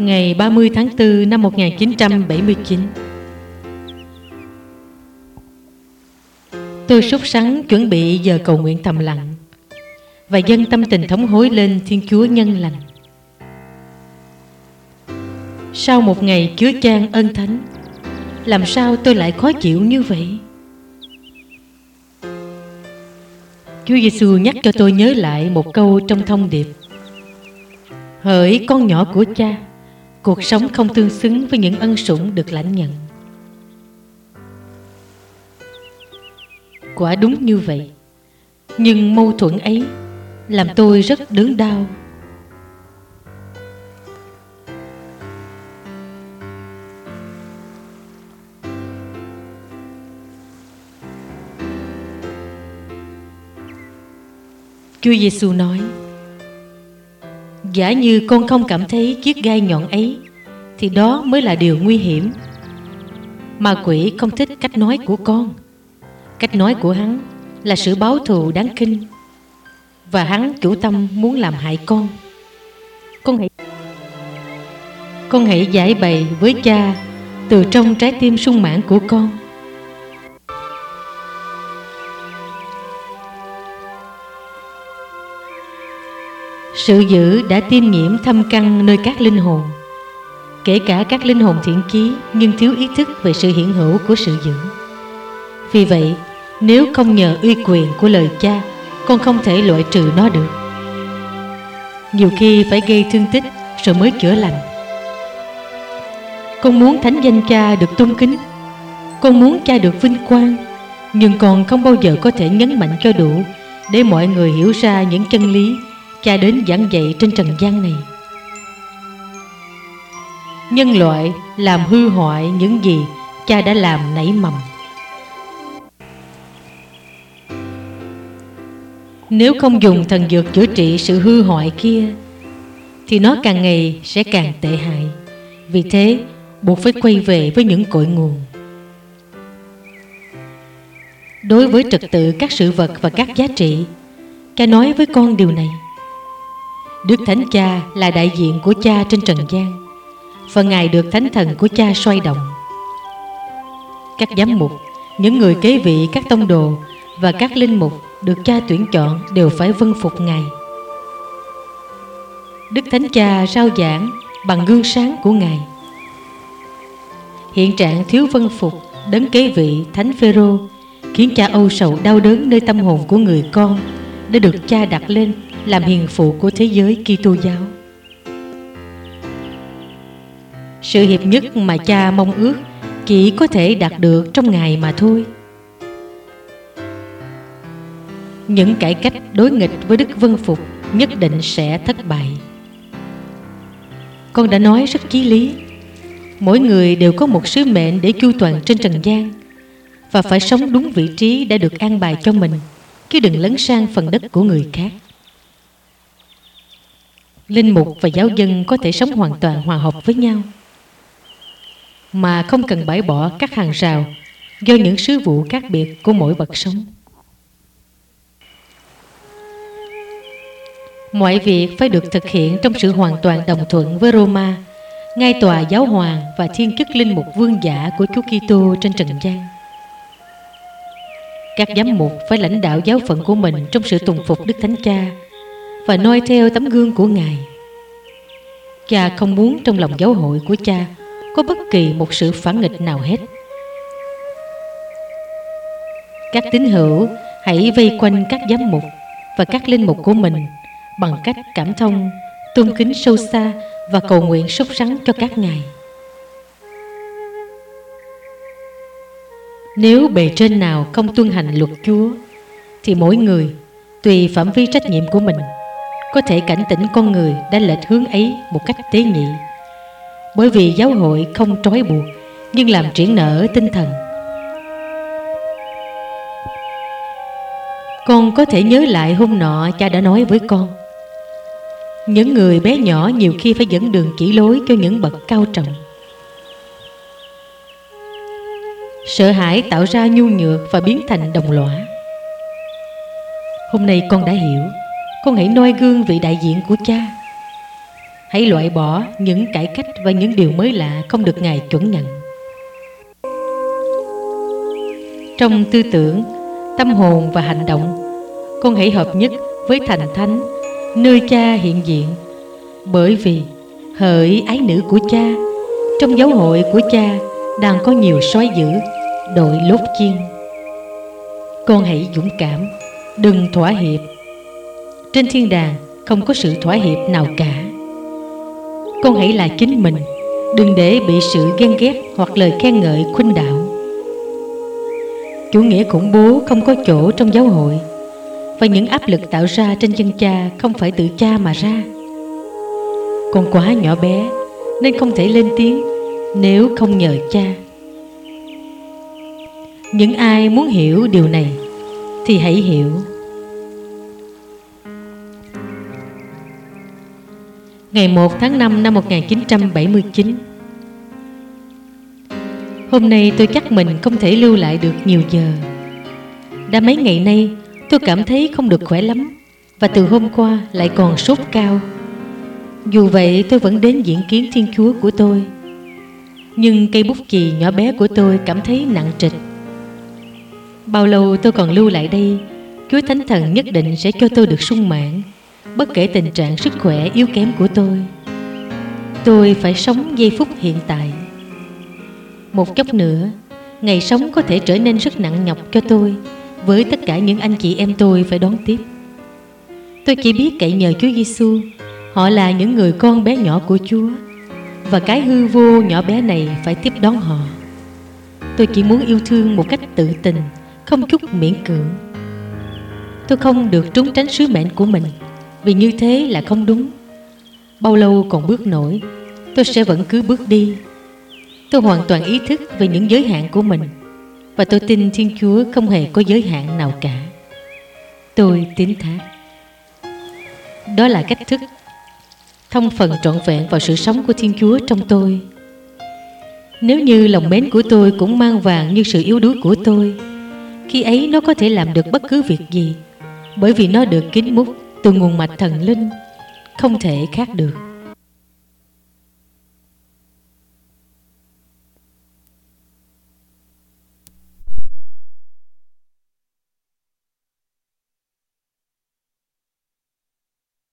Ngày 30 tháng 4 năm 1979, tôi sốt sắng chuẩn bị giờ cầu nguyện thầm lặng và dâng tâm tình thống hối lên Thiên Chúa nhân lành. Sau một ngày chứa chan ân thánh, làm sao tôi lại khó chịu như vậy? Chúa Giêsu nhắc cho tôi nhớ lại một câu trong thông điệp: hỡi con nhỏ của Cha, cuộc sống không tương xứng với những ân sủng được lãnh nhận. Quả đúng như vậy, nhưng mâu thuẫn ấy làm tôi rất đớn đau. Chúa Giêsu nói: giả như con không cảm thấy chiếc gai nhọn ấy thì đó mới là điều nguy hiểm. Ma quỷ không thích cách nói của con. Cách nói của hắn là sự báo thù đáng kinh, và hắn chủ tâm muốn làm hại con. Con hãy giải bày với Cha từ trong trái tim sung mãn của con. Sự dữ đã tiêm nhiễm thâm căn nơi các linh hồn, kể cả các linh hồn thiện chí nhưng thiếu ý thức về sự hiện hữu của sự dữ. Vì vậy, nếu không nhờ uy quyền của lời Cha, con không thể loại trừ nó được. Nhiều khi phải gây thương tích rồi mới chữa lành. Con muốn thánh danh Cha được tôn kính, con muốn Cha được vinh quang, nhưng con không bao giờ có thể nhấn mạnh cho đủ để mọi người hiểu ra những chân lý Cha đến giảng dạy trên trần gian này. Nhân loại làm hư hoại những gì Cha đã làm nảy mầm. Nếu không dùng thần dược chữa trị sự hư hoại kia thì nó càng ngày sẽ càng tệ hại. Vì thế buộc phải quay về với những cội nguồn. Đối với trật tự các sự vật và các giá trị, Cha nói với con điều này: Đức Thánh Cha là đại diện của Cha trên trần gian, và Ngài được Thánh Thần của Cha xoay động. Các giám mục, những người kế vị các tông đồ và các linh mục được Cha tuyển chọn đều phải vâng phục Ngài. Đức Thánh Cha rao giảng bằng gương sáng của Ngài. Hiện trạng thiếu vâng phục đấng kế vị Thánh Phêrô khiến Cha âu sầu đau đớn nơi tâm hồn của người con đã được Cha đặt lên làm hiền phụ của thế giới Kitô giáo. Sự hiệp nhất mà Cha mong ước chỉ có thể đạt được trong Ngài mà thôi. Những cải cách đối nghịch với đức vâng phục nhất định sẽ thất bại. Con đã nói rất chí lý. Mỗi người đều có một sứ mệnh để chu toàn trên trần gian, và phải sống đúng vị trí đã được an bài cho mình, chứ đừng lấn sang phần đất của người khác. Linh mục và giáo dân có thể sống hoàn toàn hòa hợp với nhau, mà không cần bãi bỏ các hàng rào do những sứ vụ khác biệt của mỗi bậc sống. Mọi việc phải được thực hiện trong sự hoàn toàn đồng thuận với Roma, ngai tòa giáo hoàng và thiên chức linh mục vương giả của Chúa Kitô trên trần gian. Các giám mục phải lãnh đạo giáo phận của mình trong sự tùng phục Đức Thánh Cha và noi theo tấm gương của Ngài. Cha không muốn trong lòng giáo hội của Cha có bất kỳ một sự phản nghịch nào hết. Các tín hữu hãy vây quanh các giám mục và các linh mục của mình bằng cách cảm thông, tôn kính sâu xa và cầu nguyện sốt sắng cho các ngài. Nếu bề trên nào không tuân hành luật Chúa thì mỗi người, tùy phạm vi trách nhiệm của mình, có thể cảnh tỉnh con người đã lệch hướng ấy một cách tế nhị. Bởi vì giáo hội không trói buộc nhưng làm triển nở tinh thần. Con có thể nhớ lại hôm nọ Cha đã nói với con: những người bé nhỏ nhiều khi phải dẫn đường chỉ lối cho những bậc cao trọng. Sợ hãi tạo ra nhu nhược và biến thành đồng lõa. Hôm nay con đã hiểu. Con hãy noi gương vị đại diện của Cha. hãy loại bỏ những cải cách và những điều mới lạ không được Ngài chuẩn nhận. Trong tư tưởng, tâm hồn và hành động, con hãy hợp nhất với thành thánh nơi Cha hiện diện. Bởi vì hỡi ái nữ của Cha, trong giáo hội của Cha đang có nhiều sói dữ đội lốt chiên. Con hãy dũng cảm, đừng thỏa hiệp. Trên thiên đàng không có sự thỏa hiệp nào cả. Con hãy là chính mình, đừng để bị sự ghen ghét hoặc lời khen ngợi khuynh đảo. Chủ nghĩa khủng bố không có chỗ trong giáo hội, và những áp lực tạo ra trên dân Cha không phải từ Cha mà ra. Con quá nhỏ bé nên không thể lên tiếng nếu không nhờ Cha. Những ai muốn hiểu điều này thì hãy hiểu. Ngày 1 tháng 5 năm 1979. Hôm nay tôi chắc mình không thể lưu lại được nhiều giờ. Đã mấy ngày nay tôi cảm thấy không được khỏe lắm, và từ hôm qua lại còn sốt cao. Dù vậy tôi vẫn đến diễn kiến Thiên Chúa của tôi. Nhưng cây bút chì nhỏ bé của tôi cảm thấy nặng trịch. Bao lâu tôi còn lưu lại đây, Chúa Thánh Thần nhất định sẽ cho tôi được sung mãn, bất kể tình trạng sức khỏe yếu kém của tôi. Tôi phải sống giây phút hiện tại. Một chốc nữa, ngày sống có thể trở nên rất nặng nhọc cho tôi, với tất cả những anh chị em tôi phải đón tiếp. Tôi chỉ biết cậy nhờ Chúa Giêsu. Họ là những người con bé nhỏ của Chúa, và cái hư vô nhỏ bé này phải tiếp đón họ. Tôi chỉ muốn yêu thương một cách tự tình, không chút miễn cưỡng. Tôi không được trốn tránh sứ mệnh của mình, vì như thế là không đúng. Bao lâu còn bước nổi, tôi sẽ vẫn cứ bước đi. Tôi hoàn toàn ý thức về những giới hạn của mình, và tôi tin Thiên Chúa không hề có giới hạn nào cả. Tôi tín thác. Đó là cách thức thông phần trọn vẹn vào sự sống của Thiên Chúa trong tôi. Nếu như lòng mến của tôi cũng mang vàng như sự yếu đuối của tôi, khi ấy nó có thể làm được bất cứ việc gì, bởi vì nó được kín múc từ nguồn mạch thần linh, không thể khác được.